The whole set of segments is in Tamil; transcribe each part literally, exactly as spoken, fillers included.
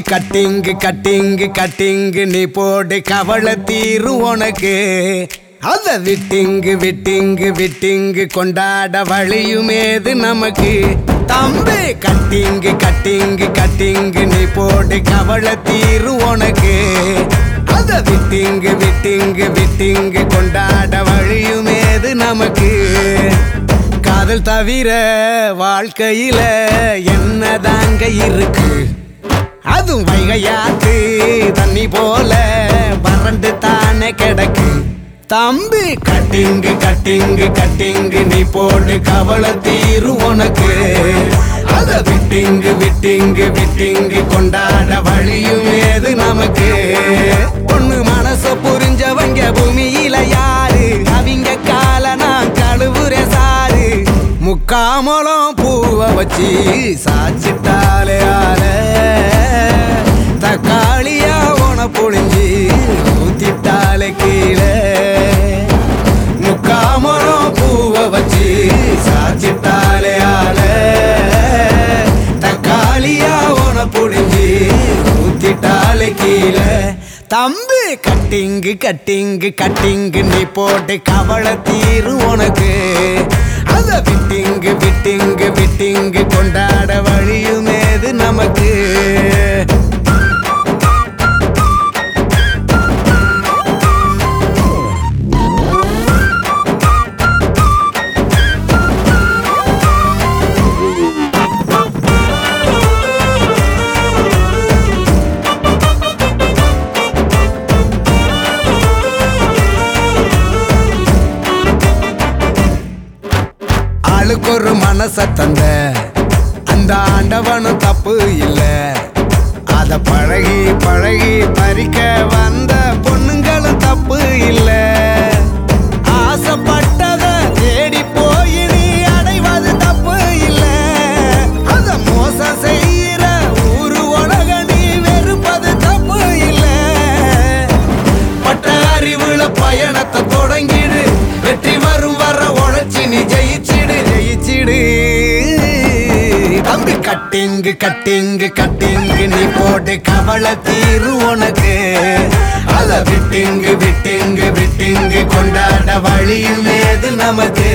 கட்டிங்கு கட்டிங்கு கட்டிங்கு நீ போடு கவலை தீரும் உனக்கு. அத விட்டிங்கு விட்டிங்கு விட்டிங்கு கொண்டாட வழியுமேது நமக்கு. தம்பி கட்டிங்கு கட்டிங்கு கட்டிங்கு நீ போடு கவலை தீரும் உனக்கு. அத விட்டிங்கு விட்டிங்கு விட்டிங்கு கொண்டாட வழியுமேது நமக்கு. காதல் தவிர வாழ்க்கையில என்னதாங்க இருக்கு? அதுவும் வைகையாத்து தண்ணி போல வறண்டு தானே கிடக்கு. தம்பி கட்டிங்கு கட்டிங்கு கட்டிங்கு நீ போடு கவலை தீரும் உனக்கு. அத விட்டிங்கு விட்டிங்கு விட்டிங்கு கொண்டாட வழியும் ஏது நமக்கு. பொண்ணு மனச புரிஞ்சவங்க பூமியில யாரு? அவங்க கால நான் கழுவுற சாரு. முக்காமலம் பூவை வச்சு சாச்சிட்டாலே ஆல தக்காளியா உன பொழிஞ்சி ஊத்திட்டாலே கீழே. முக்காமலம் பூவை வச்சு சாச்சிட்டாலே ஆல தக்காளியா உன பொழிஞ்சி ஊத்திட்டாலே கீழே. தம்பி கட்டிங்கு கட்டிங்கு கட்டிங்கு நீ போட்டு கவலை தீரும் உனக்கு. அத விட்டிங்கு விட்டிங்கு விட்டிங்கு கொண்டாட வழியுமேது நமக்கு. ஒரு மனச தந்த அந்த ஆண்டவனும் தப்பு இல்ல. அத பழகி பழகி பறிக்க வந்த பொண்ணுங்களும் தப்பு இல்ல. ஆசைப்பட்டத தேடி போய் நீ அடைவது தப்பு இல்ல. அத மோசம் செய்யற ஊரு உலக நீ வெறுப்பது தப்பு இல்ல. பட்ட அறிவுல பயணத்தை தொடங்கிடு. வெற்றி வரும் வர உழைச்சி நீ ஜெயிச்சிடு ஜெயிச்சிடு. தம்பி கட்டிங்கு கட்டிங்கு கட்டிங்கு நீ போட்டு கவலை தீரும் உனக்கு. அத விட்டிங்கு விட்டிங்கு விட்டிங்கு கொண்டாட வழியும் ஏது நமக்கு.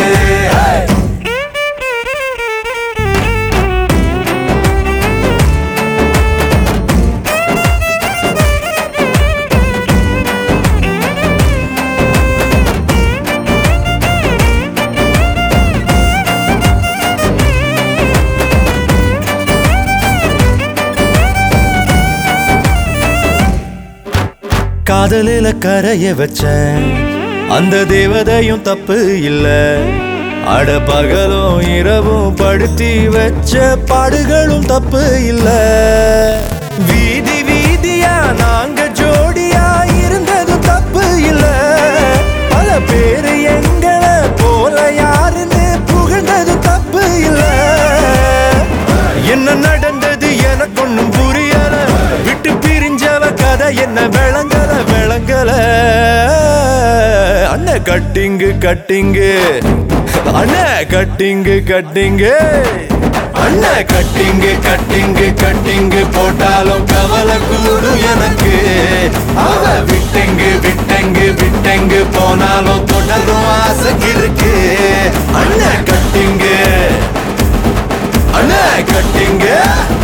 காதலில கரைய வச்ச அந்த தேவதையும் தப்பு இல்ல. அட பகலும் இரவும் படுத்தி வச்ச பாடுகளும் தப்பு இல்ல. வீதி வீதியா நாங்க ஜோடியா இருந்ததும் தப்பு இல்ல. பல பேரு எங்களை போல யாருன்னு புகழ்ந்ததும் தப்பு இல்ல. என்ன நடந்தது எனக்கு ஒண்ணும் புரியல. விட்டு பிரிஞ்சவ கதை என்ன விளங்கல விளங்கல. அண்ணா கட்டிங்கு கட்டிங்கு அண்ணா கட்டிங்கு கட்டிங்கு அண்ணா கட்டிங்கு கட்டிங்கு கட்டிங்கு போட்டாலும் கவலை கூடும் எனக்கு. அவ விட்டெங்கு விட்டெங்கு விட்டெங்கு போனாலும் தொடரும் ஆசை இருக்கு. அண்ணா கட்டிங்கு அண்ணா கட்டிங்கு